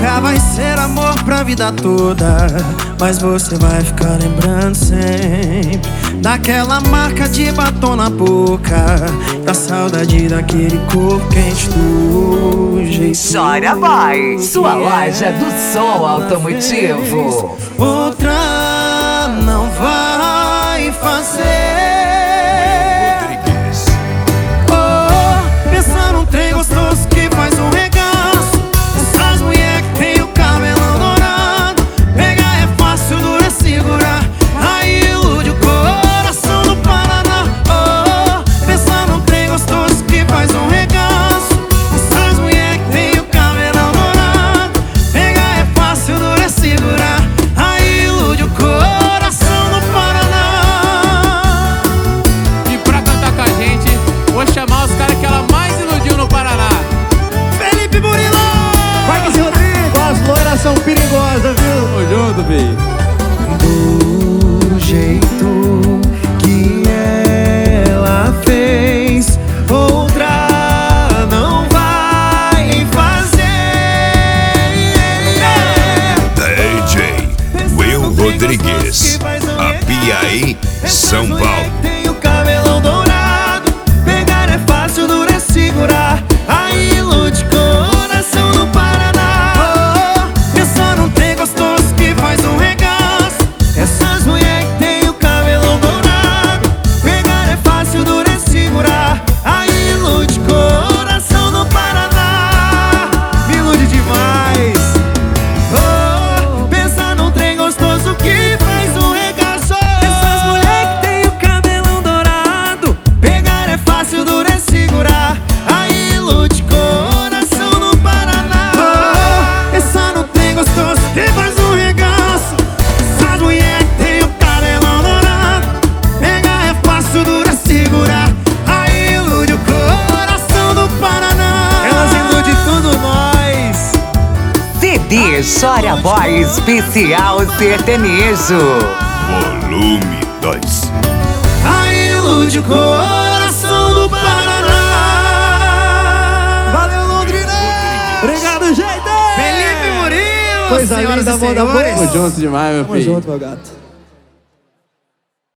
Pegar vai ser amor pra vida toda, mas você vai ficar lembrando sempre daquela marca de batom na boca, da saudade daquele corpo quente do jeito. Chora Boy, sua loja do som automotivo. Outra não vai fazer. Oh, pensa num trem gostoso que faz um regaço. Essas mulher que tem o cabelão dourado, pegar é fácil, dura é segurar. Aí ilude o coração do Paraná. Oh, pensa num trem gostoso que faz um regaço. Essas mulher que tem o cabelão dourado, pegar é fácil, dura é segurar. Aí ilude o coração do Paraná. E pra cantar com a gente, vou chamar os caras que ela mais iludiu no Paraná. Felipe Murilo! Marques e Rodrigo, as loiras são perigosas, viu? Tamo junto, bem. Do jeito que ela fez, outra não vai fazer. DJ Will Rodrigues, Apiaí, São Paulo. Tem o cabelão dourado, pegar é fácil, dura é segurar. Aí ilude coração do Paraná. Oh, pensa num trem gostoso que faz um regaço. Essas mulher que tem o cabelão dourado, pegar é fácil, dura é segurar. Aí ilude coração do Paraná. Me ilude demais. Oh, pensa num trem gostoso que faz um regaço. Essas mulher que tem o cabelão dourado, pegar é fácil, dura é segurar. Aí ilude coração do Paraná. Oh, pensa num trem gostoso que faz um regaço. Essas mulher que tem o cabelão dourado, pegar é fácil, dura é segurar. Aí ilude o coração do Paraná. Elas iludem tudo nós. CD Chora Boy especial sertanejo. Volume 2. Aí ilude o coração do Paraná. Valeu, Londrina! Obrigado, gente! Felipe Murilo, Coisa senhoras linda, e moda boa. senhores. Tamo junto demais, meu Tamo filho. junto, meu gato.